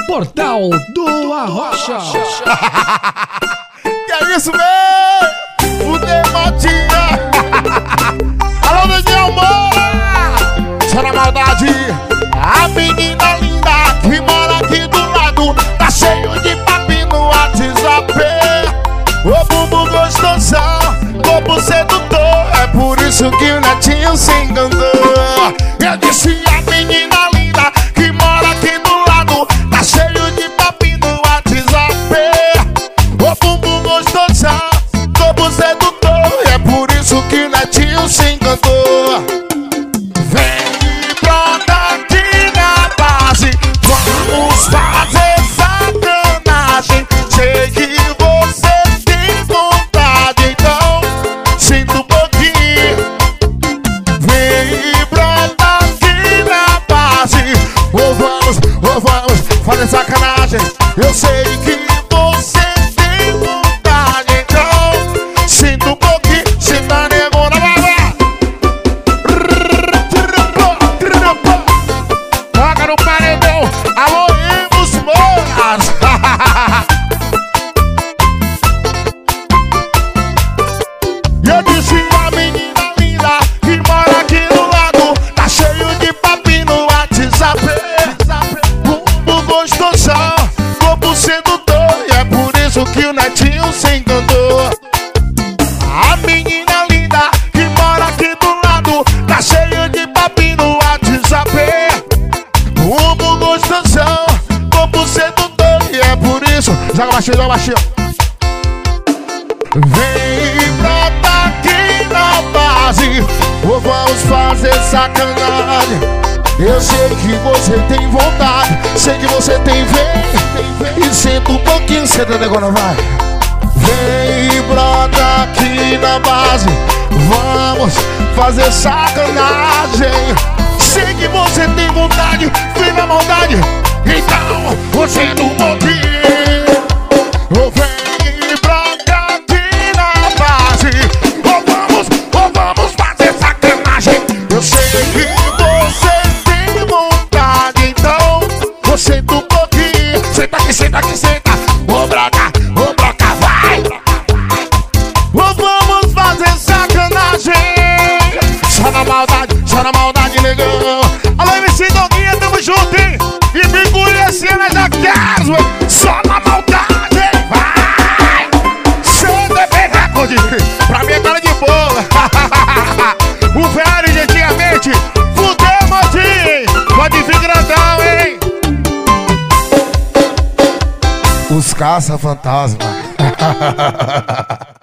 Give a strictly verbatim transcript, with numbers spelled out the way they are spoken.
Portal do Arrocha. Que é isso, meu? Fudeu, Motinha. Alô, Daniel Moura. Só na maldade. A menina linda que mora aqui do lado tá cheio de papi no WhatsApp. O bumbum gostosão, corpo sedutor. É por isso que o netinho se encantou. Eu disse a menina linda que mora aqui do lado tá cheio de papi no WhatsApp. O bumbum gostosão, corpo sedutor. É por isso que o netinho se encantou. Vem e brota aqui na base, vamos fazer sacanagem. Sei que você tem vontade, então sinta um pouquinho. Vem e brota aqui na base, ou vamos, ou vamos fazer sacanagem. Eu sei que você tem vontade, então sinta um pouquinho. Sinta negona, vai lá. Toca no paredão, alô, Ivos Moras. Eu disse a menina linda que mora aqui do lado tá cheio de papi no WhatsApp. Bumbum gostosão, corpo sedutor. E é por isso que o netinho se encantou. A menina linda que mora aqui do lado tá cheio de papi no WhatsApp. Bumbum gostosão, corpo sedutor. E é por isso, joga baixinho, joga baixinho. Vem e brota aqui na base, ou vamos fazer sacanagem. Eu sei que você tem vontade, sei que você tem vem. E senta um pouquinho, senta negona, vai. Vem e brota aqui na base, vamos fazer sacanagem. Sei que você tem vontade, vem na maldade, então você não pode. Ou vem e brota aqui na base, ou vamos, ou vamos fazer sacanagem. Eu sei que você tem vontade, então você não pode. Senta aqui, senta aqui, senta. Ô broca, ô broca, vai. Ou vamos fazer sacanagem. Só na maldade, só na maldade, negão. Alô, M C Doguinha, tamo junto, hein? E me conhecendo, eu já quero, ué. Só na maldade, vai. C D B Record, pra mim é cara de boa. O velho de antigamente, fudeu, Motinho. Pode vir grandão, hein? Os caça-fantasma.